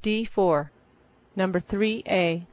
D4, number 3A.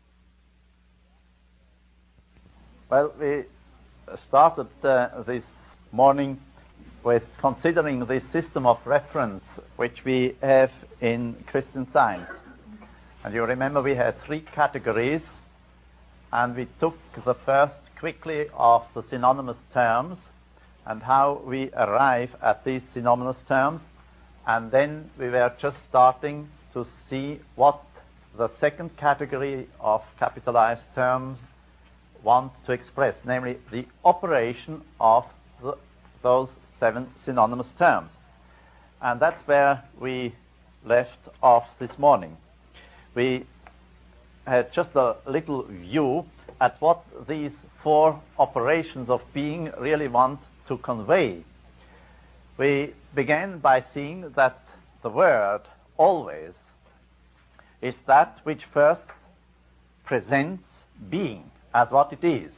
Well, we started this morning with considering the system of reference which we have in Christian Science. And you remember we had three categories, and we took the first quickly of the synonymous terms and how we arrive at these synonymous terms, and then we were just starting to see what the second category of capitalized terms want to express, namely the operation of those 7 synonymous terms. And that's where we left off this morning. We had just a little view at what these 4 operations of being really want to convey. We began by seeing that the word always is that which first presents being as what it is.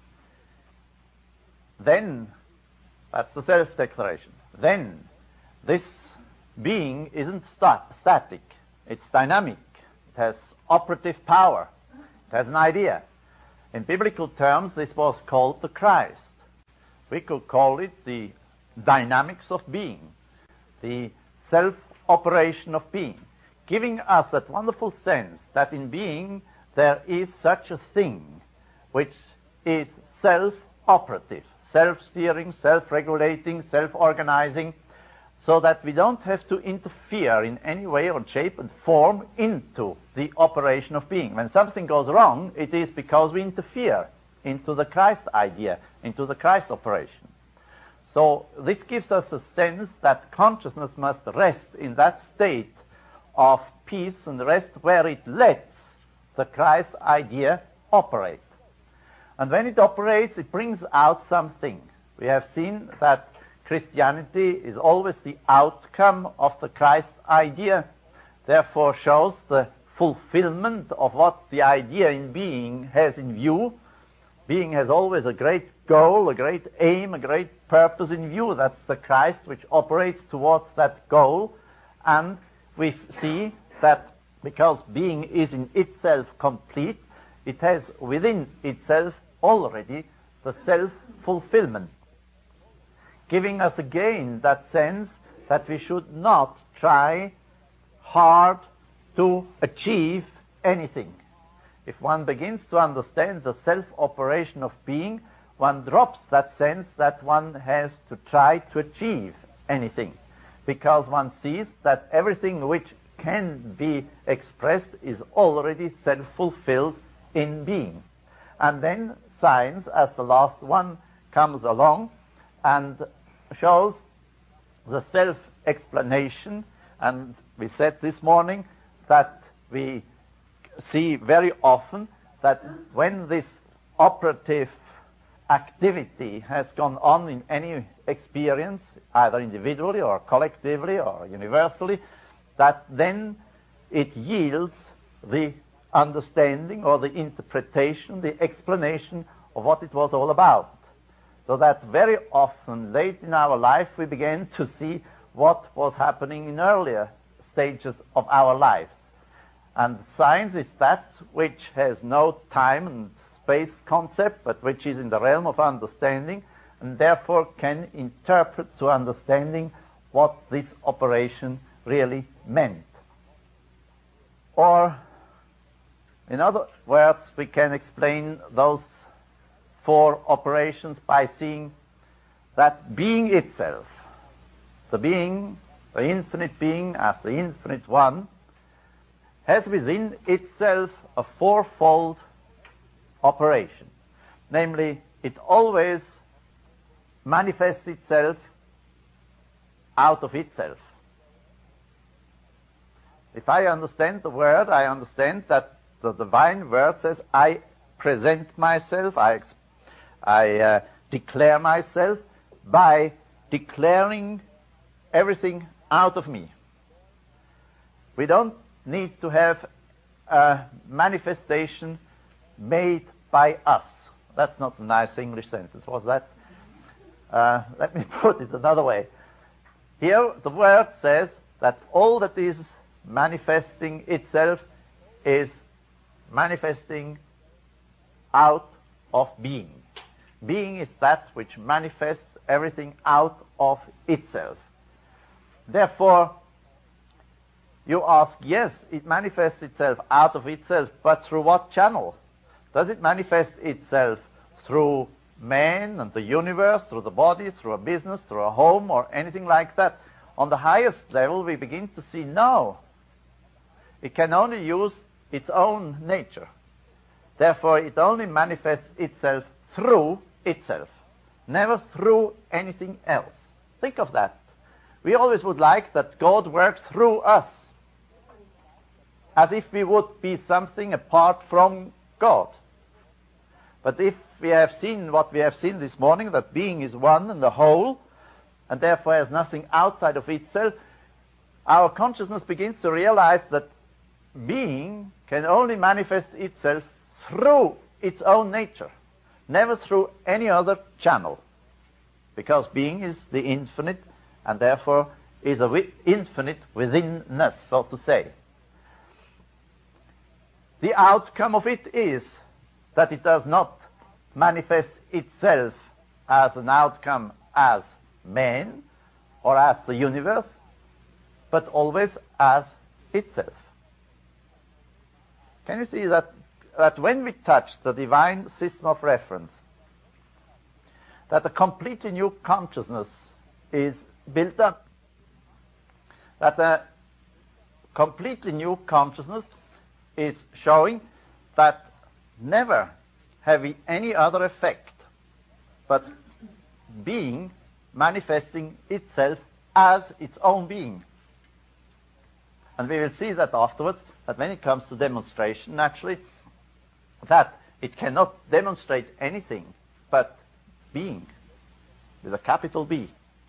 Then, that's the self-declaration. Then, this being isn't static. It's dynamic. It has operative power. It has an idea. In biblical terms, this was called the Christ. We could call it the dynamics of being, the self-operation of being, giving us that wonderful sense that in being there is such a thing which is self-operative, self-steering, self-regulating, self-organizing, so that we don't have to interfere in any way or shape and form into the operation of being. When something goes wrong, it is because we interfere into the Christ idea, into the Christ operation. So this gives us a sense that consciousness must rest in that state of peace and rest where it lets the Christ idea operate. And when it operates, it brings out something. We have seen that Christianity is always the outcome of the Christ idea, therefore shows the fulfillment of what the idea in being has in view. Being has always a great goal, a great aim, a great purpose in view. That's the Christ which operates towards that goal. And we see that because being is in itself complete, it has within itself already the self-fulfillment, giving us again that sense that we should not try hard to achieve anything. If one begins to understand the self-operation of being, one drops that sense that one has to try to achieve anything, because one sees that everything which can be expressed is already self-fulfilled in being. And then science, as the last one, comes along and shows the self-explanation. And we said this morning that we see very often that when this operative activity has gone on in any experience, either individually or collectively or universally, that then it yields the understanding or the interpretation, the explanation of what it was all about. So that very often, late in our life, we began to see what was happening in earlier stages of our lives. And science is that which has no time and space concept, but which is in the realm of understanding, and therefore can interpret to understanding what this operation really meant. Or, in other words, we can explain those 4 operations by seeing that being itself, the being, the infinite being as the infinite one, has within itself a 4-fold operation. Namely, it always manifests itself out of itself. If I understand the word, I understand that the divine word says, I present myself, I declare myself by declaring everything out of me. We don't need to have a manifestation made by us. That's not a nice English sentence, was that? Let me put it another way. Here the word says that all that is manifesting itself is manifesting out of being. Being is that which manifests everything out of itself. Therefore, you ask, yes, it manifests itself out of itself, but through what channel? Does it manifest itself through man and the universe, through the body, through a business, through a home, or anything like that? On the highest level, we begin to see, no. It can only use its own nature. Therefore, it only manifests itself through itself, never through anything else. Think of that. We always would like that God works through us, as if we would be something apart from God. But if we have seen what we have seen this morning, that being is one and the whole, and therefore has nothing outside of itself, our consciousness begins to realize that being can only manifest itself through its own nature, never through any other channel, because being is the infinite, and therefore is infinite withinness, so to say. The outcome of it is that it does not manifest itself as an outcome as man or as the universe, but always as itself. Can you see that when we touch the divine system of reference, that a completely new consciousness is built up, that a completely new consciousness is showing that never have we any other effect but being manifesting itself as its own being. And we will see that afterwards, that when it comes to demonstration, naturally, that it cannot demonstrate anything but being, with a capital B.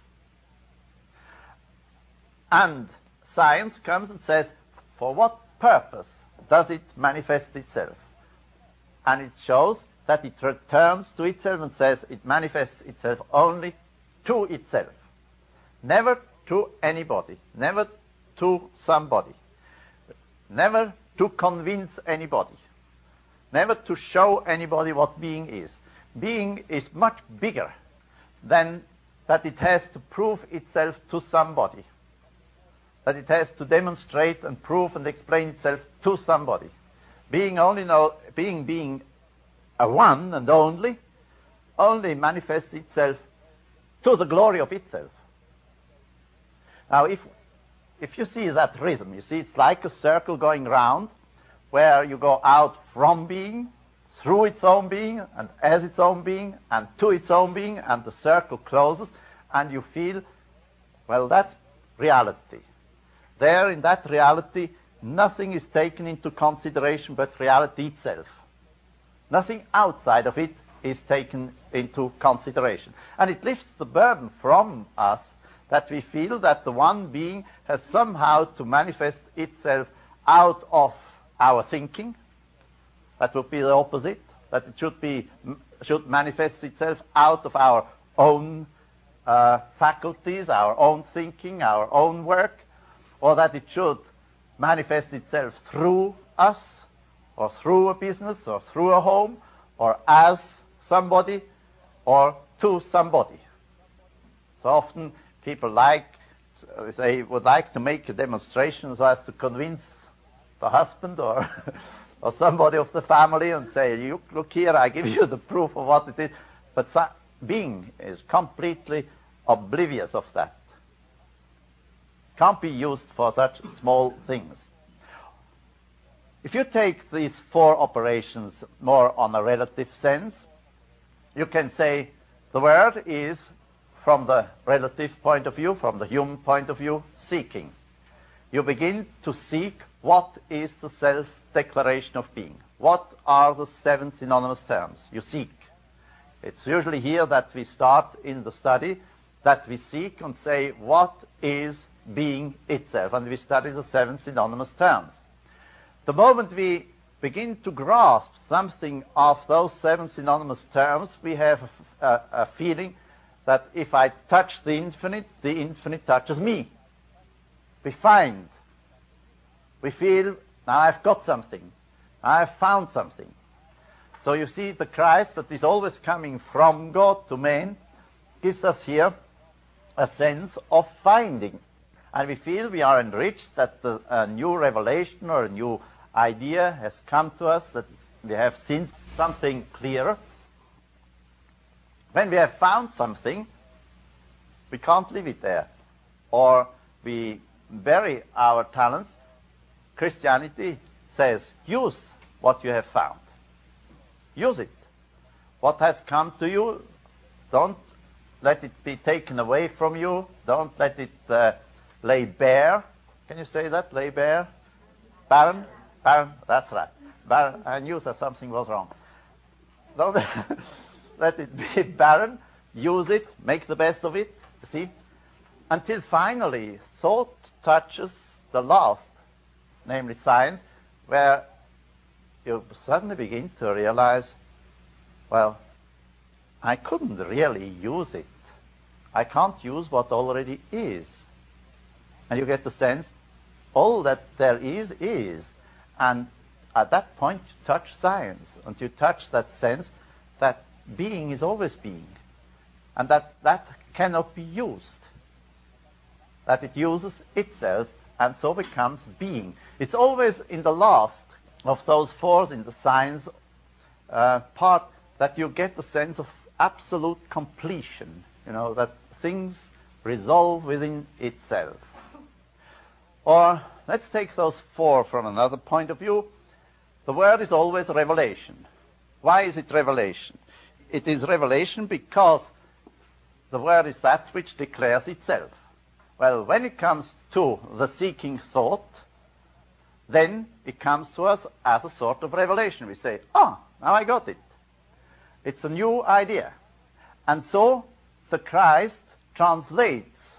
And science comes and says, for what purpose does it manifest itself? And it shows that it returns to itself and says it manifests itself only to itself. Never to anybody, never to somebody, never to convince anybody, never to show anybody what being is. Being is much bigger than that it has to prove itself to somebody, that it has to demonstrate and prove and explain itself to somebody. Being being a one and only manifests itself to the glory of itself. Now, if you see that rhythm, you see it's like a circle going round, where you go out from being, through its own being, and as its own being, and to its own being, and the circle closes, and you feel, well, that's reality. There, in that reality, nothing is taken into consideration but reality itself. Nothing outside of it is taken into consideration. And it lifts the burden from us that we feel that the one being has somehow to manifest itself out of our thinking. That would be the opposite, that it should manifest itself out of our own faculties, our own thinking, our own work, or that it should manifest itself through us, or through a business, or through a home, or as somebody, or to somebody. So often people they would like to make a demonstration so as to convince the husband or or somebody of the family and say, look here, I give you the proof of what it is. But being is completely oblivious of that. Can't be used for such small things. If you take these four operations more on a relative sense, you can say the word is, from the relative point of view, from the human point of view, seeking. You begin to seek what is the self-declaration of being. What are the 7 synonymous terms? You seek. It's usually here that we start in the study, that we seek and say, what is being itself? And we study the 7 synonymous terms. The moment we begin to grasp something of those 7 synonymous terms, we have a feeling that if I touch the infinite touches me. We find We feel, now I've got something. I've found something. So you see, the Christ that is always coming from God to man gives us here a sense of finding. And we feel we are enriched that a new revelation or a new idea has come to us, that we have seen something clearer. When we have found something, we can't leave it there. Or we bury our talents. Christianity says, use what you have found. Use it. What has come to you, don't let it be taken away from you. Don't let it lay bare. Can you say that? Lay bare? Barren? Barren, that's right. Barren. I knew that something was wrong. Don't let it be barren. Use it. Make the best of it. You see? Until finally, thought touches the last, namely science, where you suddenly begin to realize, well, I couldn't really use it. I can't use what already is. And you get the sense, all that there is. And at that point, you touch science, and you touch that sense that being is always being, and that cannot be used, that it uses itself, and so becomes being. It's always in the last of those fours in the science part that you get the sense of absolute completion, that things resolve within itself. Or let's take those four from another point of view. The word is always revelation. Why is it revelation? It is revelation because the word is that which declares itself. Well, when it comes to the seeking thought, then it comes to us as a sort of revelation. We say, now I got it. It's a new idea. And so the Christ translates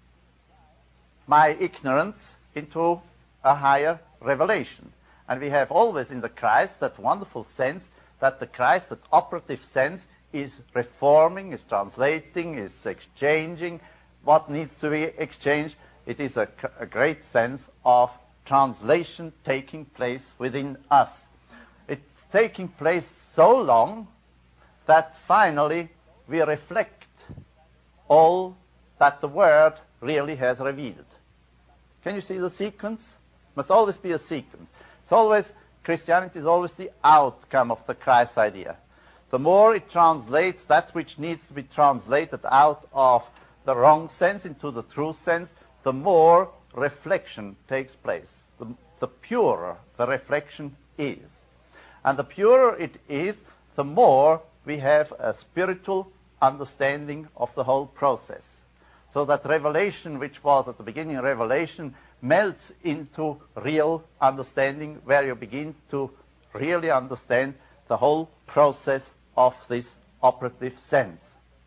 my ignorance into a higher revelation. And we have always in the Christ that wonderful sense that the Christ, that operative sense, is reforming, is translating, is exchanging what needs to be exchanged. It is a great sense of translation taking place within us. It's taking place so long that finally we reflect all that the Word really has revealed. Can you see the sequence? Must always be a sequence. Christianity is always the outcome of the Christ idea. The more it translates that which needs to be translated out of the wrong sense into the true sense, the more reflection takes place. The purer the reflection is. And the purer it is, the more we have a spiritual understanding of the whole process. So that revelation, which was at the beginning revelation, melts into real understanding, where you begin to really understand the whole process of this operative sense.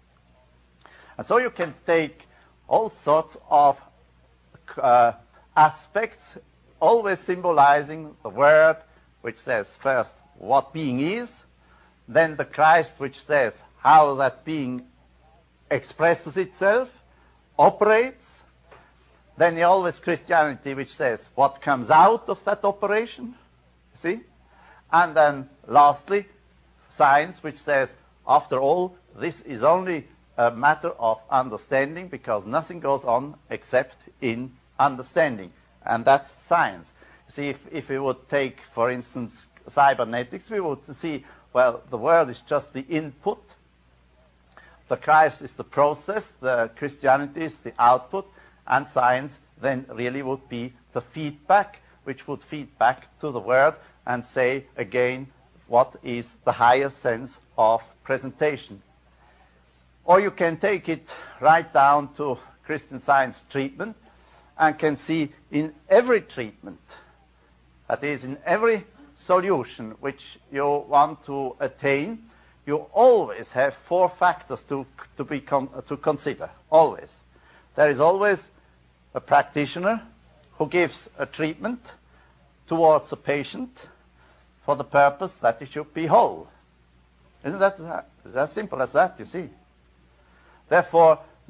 And so you can take all sorts of aspects, always symbolizing the Word, which says first what being is, then the Christ, which says how that being expresses itself, operates, then the always Christianity, which says what comes out of that operation, see? And then lastly, science, which says, after all, this is only a matter of understanding, because nothing goes on except in understanding. And that's science. See, if we would take, for instance, cybernetics, we would see, well, the world is just the input. The Christ is the process, the Christianity is the output, and science then really would be the feedback, which would feed back to the Word and say again what is the higher sense of presentation. Or you can take it right down to Christian Science treatment and can see in every treatment, that is, in every solution which you want to attain, you always have four factors to consider, always. There is always a practitioner who gives a treatment towards a patient for the purpose that he should be whole. Isn't that as simple as that, you see? Therefore,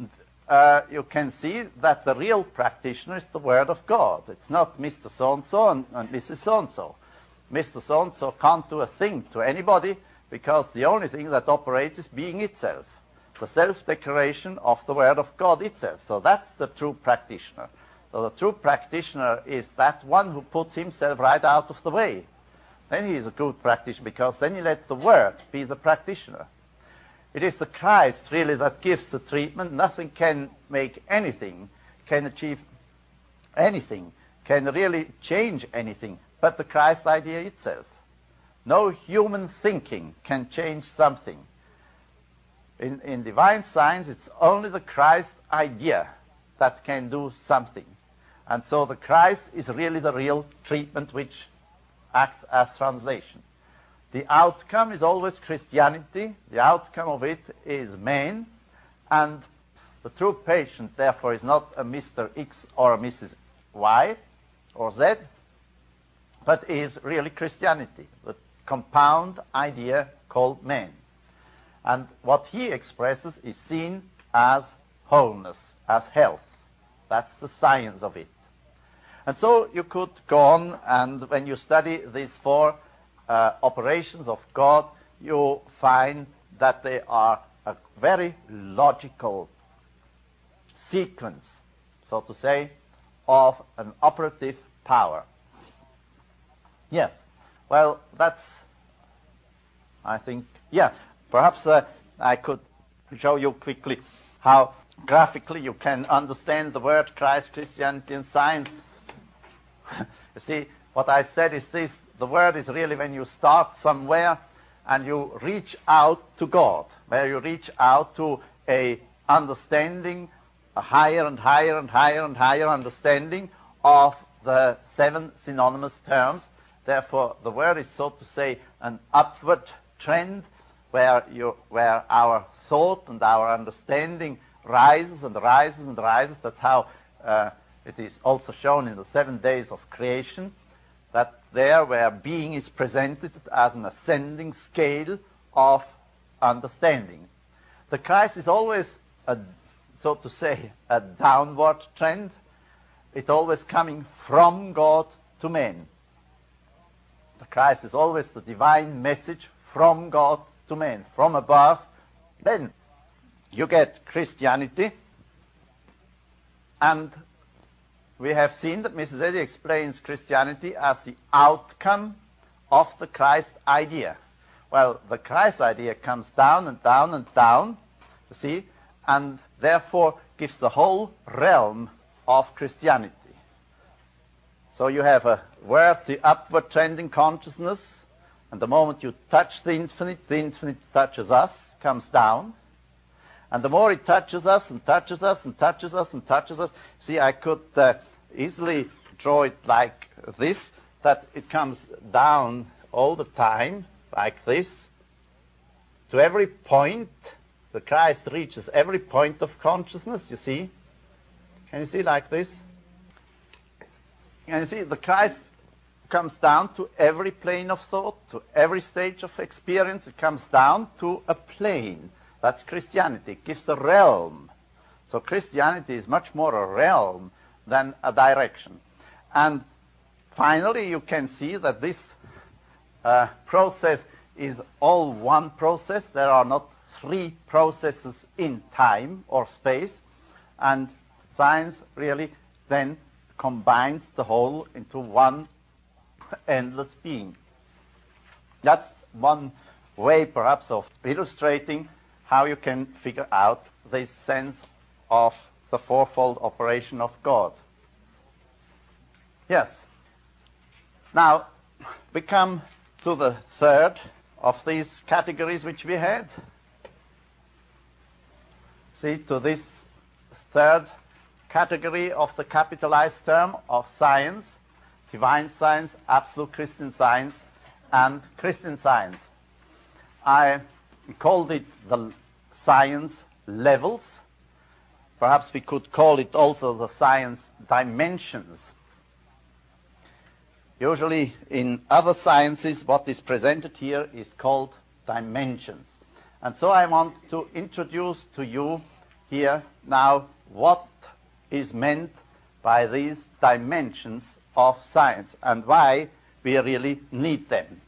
you can see that the real practitioner is the Word of God. It's not Mr. So-and-so and Mrs. So-and-so. Mr. So-and-so can't do a thing to anybody because the only thing that operates is being itself, the self-declaration of the Word of God itself. So that's the true practitioner. So the true practitioner is that one who puts himself right out of the way. Then he is a good practitioner because then he let the Word be the practitioner. It is the Christ really that gives the treatment. Nothing can make anything, can achieve anything, can really change anything, but the Christ idea itself. No human thinking can change something. In divine science, it's only the Christ idea that can do something. And so the Christ is really the real treatment which acts as translation. The outcome is always Christianity. The outcome of it is man. And the true patient, therefore, is not a Mr. X or a Mrs. Y or Z, but is really Christianity, the compound idea called man. And what he expresses is seen as wholeness, as health. That's the science of it. And so you could go on, and when you study these four operations of God, you find that they are a very logical sequence, so to say, of an operative power. Yes, well, that's, I think, yeah, perhaps I could show you quickly how graphically you can understand the word Christ, Christianity, and science. You see, what I said is this: the word is really when you start somewhere and you reach out to God, where you reach out to a understanding, a higher and higher and higher and higher understanding of the seven synonymous terms. Therefore, the word is, so to say, an upward trend where our thought and our understanding rises and rises and rises. That's how it is also shown in the 7 days of creation, that there where being is presented as an ascending scale of understanding. The Christ is always, so to say, a downward trend. It's always coming from God to man. The Christ is always the divine message from God to man, from above. Then you get Christianity, and we have seen that Mrs. Eddy explains Christianity as the outcome of the Christ idea. Well, the Christ idea comes down and down and down, you see, and therefore gives the whole realm of Christianity. So you have a word, the upward trending consciousness, and the moment you touch the infinite touches us, comes down. And the more it touches us and touches us and touches us and touches us, see, I could easily draw it like this, that it comes down all the time, like this. To every point, the Christ reaches every point of consciousness, you see. Can you see like this? Can you see, the Christ comes down to every plane of thought, to every stage of experience. It comes down to a plane. That's Christianity. It gives a realm. So Christianity is much more a realm than a direction. And finally, you can see that this process is all one process. There are not three processes in time or space. And science really then combines the whole into one endless being. That's one way, perhaps, of illustrating how you can figure out this sense of the fourfold operation of God. Yes. Now, we come to the third of these categories which we had. See, to this third category of the capitalized term of science: divine science, absolute Christian science, and Christian science. I called it the science levels. Perhaps we could call it also the science dimensions. Usually in other sciences, what is presented here is called dimensions. And so I want to introduce to you here now what is meant by these dimensions of science and why we really need them.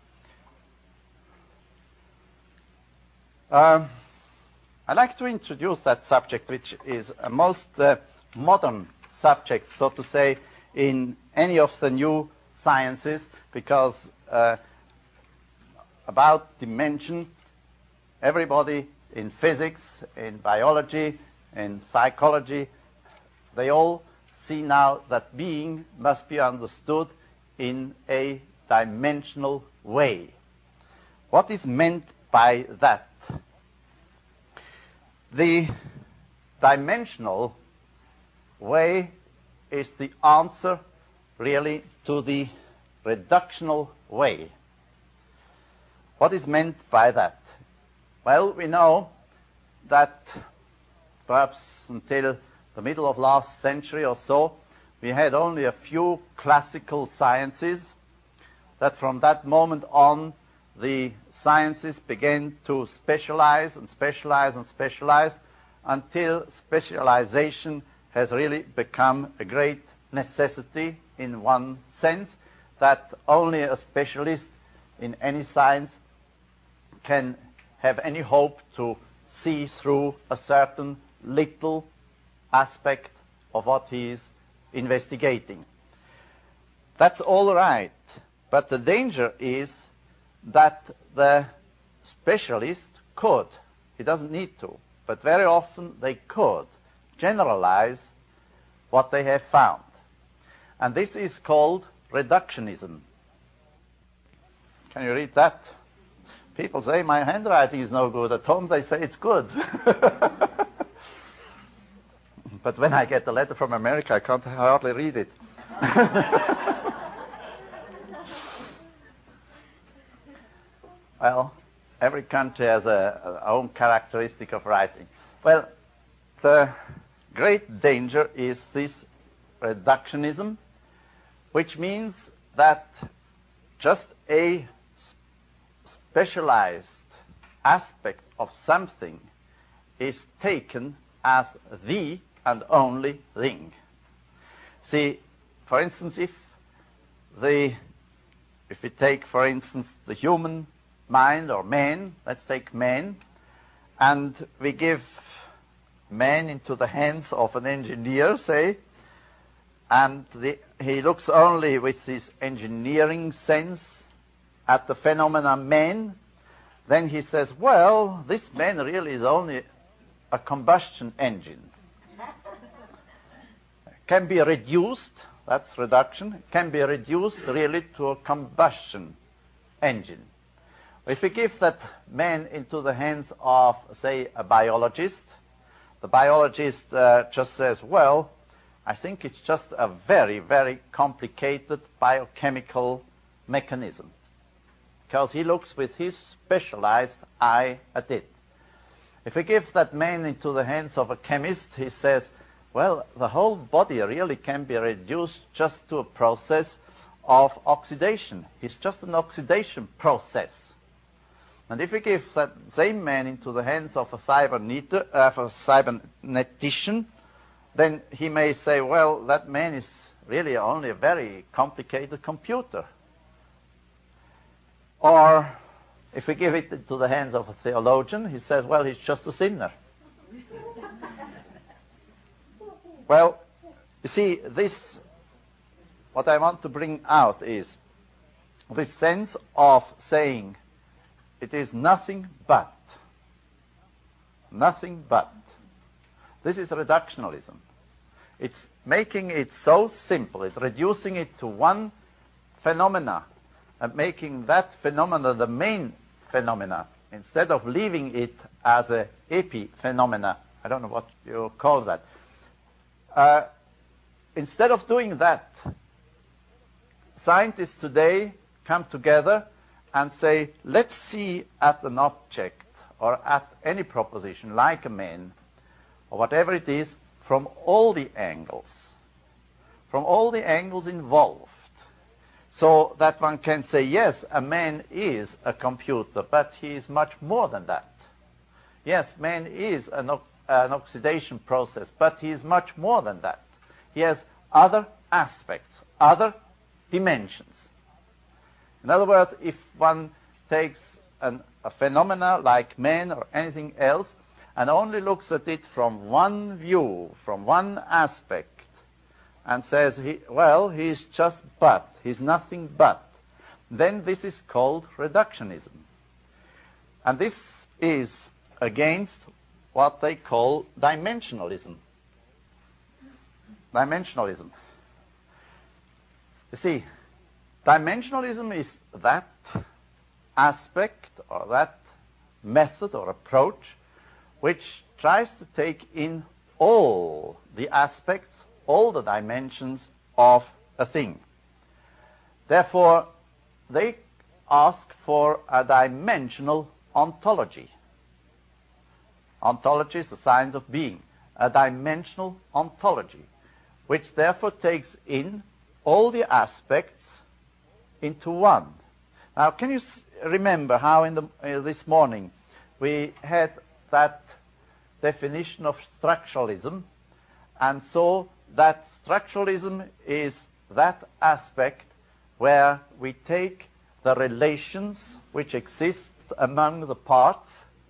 I'd like to introduce that subject, which is a most modern subject, so to say, in any of the new sciences, because about dimension, everybody in physics, in biology, in psychology, they all see now that being must be understood in a dimensional way. What is meant by that? The dimensional way is the answer really to the reductional way. What is meant by that? Well, we know that perhaps until the middle of last century or so, we had only a few classical sciences, that from that moment on the sciences began to specialize and specialize and specialize until specialization has really become a great necessity in one sense, that only a specialist in any science can have any hope to see through a certain little aspect of what he is investigating. That's all right, but the danger is that the specialist could, he doesn't need to, but very often they could generalize what they have found. And this is called reductionism. Can you read that? People say my handwriting is no good. At home they say it's good. But when I get a letter from America, I can't hardly read it. Well, every country has a own characteristic of writing. Well, the great danger is this reductionism, which means that just a specialized aspect of something is taken as the and only thing. See, for instance, if we take, for instance, the human mind or man, let's take man, and we give man into the hands of an engineer, say, and he looks only with his engineering sense at the phenomenon man, then he says, well, this man really is only a combustion engine. Can be reduced, that's reduction, can be reduced really to a combustion engine. If we give that man into the hands of, say, a biologist, the biologist just says, well, I think it's just a very, very complicated biochemical mechanism, because he looks with his specialized eye at it. If we give that man into the hands of a chemist, he says, well, the whole body really can be reduced just to a process of oxidation. It's just an oxidation process. And if we give that same man into the hands of a cybernetician, then he may say, well, that man is really only a very complicated computer. Or if we give it into the hands of a theologian, he says, well, he's just a sinner. Well, you see, what I want to bring out is this sense of saying it is nothing but. Nothing but. This is reductionalism. It's making it so simple. It's reducing it to one phenomena and making that phenomena the main phenomena instead of leaving it as an epiphenomena. I don't know what you call that. Instead of doing that, scientists today come together and say, let's see at an object or at any proposition like a man or whatever it is from all the angles involved, so that one can say, yes, a man is a computer, but he is much more than that. Yes, man is an an oxidation process, but he is much more than that. He has other aspects, other dimensions. In other words, if one takes a phenomena like man or anything else and only looks at it from one view, from one aspect, and says, he's just but, he's nothing but, then this is called reductionism. And this is against what they call dimensionalism. Dimensionalism. You see, dimensionalism is that aspect or that method or approach which tries to take in all the aspects, all the dimensions of a thing. Therefore, they ask for a dimensional ontology. Ontology is the science of being, a dimensional ontology, which therefore takes in all the aspects into one. Now, can you remember how this morning we had that definition of structuralism, and so that structuralism is that aspect where we take the relations which exist among the parts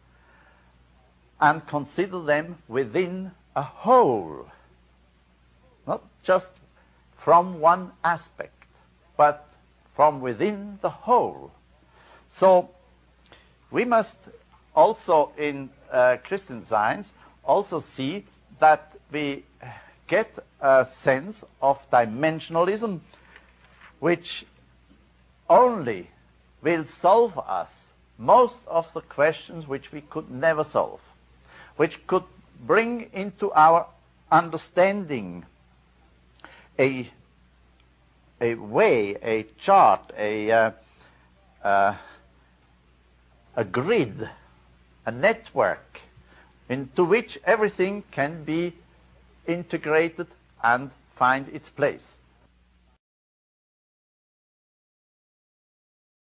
and consider them within a whole, not just from one aspect, but from within the whole. So we must also in Christian Science also see that we get a sense of dimensionalism which only will solve us most of the questions which we could never solve, which could bring into our understanding a way, a chart, a grid, a network into which everything can be integrated and find its place.